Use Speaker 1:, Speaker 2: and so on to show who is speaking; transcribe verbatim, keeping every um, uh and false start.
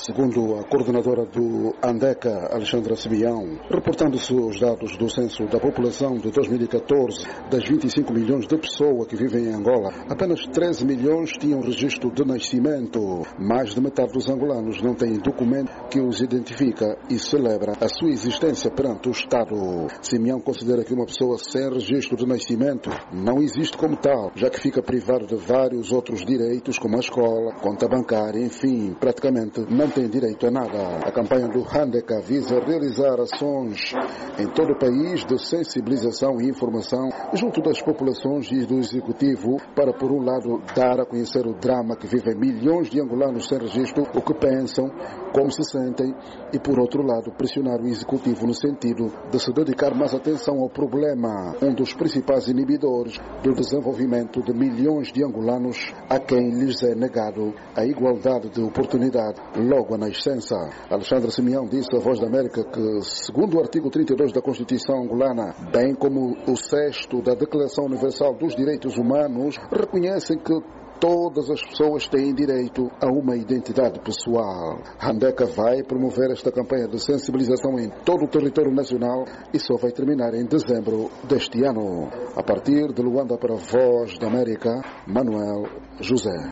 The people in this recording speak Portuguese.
Speaker 1: Segundo a coordenadora do Andeca, Alexandra Simeão, reportando-se os dados do censo da população de dois mil e catorze, das vinte e cinco milhões de pessoas que vivem em Angola, apenas treze milhões tinham registro de nascimento. Mais de metade dos angolanos não têm documento que os identifica e celebra a sua existência perante o Estado. Simeão considera que uma pessoa sem registro de nascimento não existe como tal, já que fica privado de vários outros direitos, como a escola, conta bancária, enfim, praticamente não tem direito a nada. A campanha do Andeca visa realizar ações em todo o país de sensibilização e informação junto das populações e do Executivo para, por um lado, dar a conhecer o drama que vivem milhões de angolanos sem registro, o que pensam, como se sentem, e, por outro lado, pressionar o Executivo no sentido de se dedicar mais atenção ao problema, um dos principais inibidores do desenvolvimento de milhões de angolanos a quem lhes é negado a igualdade de oportunidade logo à nascença. Alexandre Simeão disse à Voz da América que, segundo o artigo trinta e dois da Constituição angolana, bem como o sexto da Declaração Universal dos Direitos Humanos, reconhecem que todas as pessoas têm direito a uma identidade pessoal. Andeca vai promover esta campanha de sensibilização em todo o território nacional e só vai terminar em dezembro deste ano. A partir de Luanda para a Voz da América, Manuel José.